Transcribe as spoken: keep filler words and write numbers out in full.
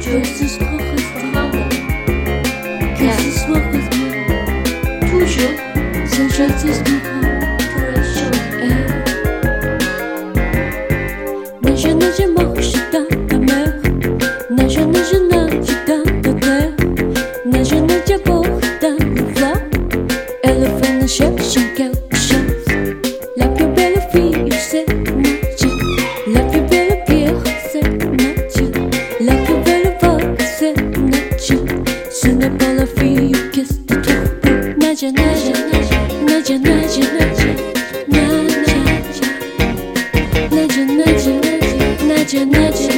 veux ce soir rester, que ce soir reste toujours, sans choisir du Naja, naja, marche dans ta mer. Naja, naja, nage dans ta terre. Naja, naja, porte dans le flot. Éléphant cherche quelque chose. La plus belle fille, c'est Naja. La plus belle pierre, c'est Naja. La plus belle vague, c'est Naja. Ce n'est pas la fille qui se trouve. Naja, naja, naja, naja, naja, naja. Naja, naja, naja. Naja, naja.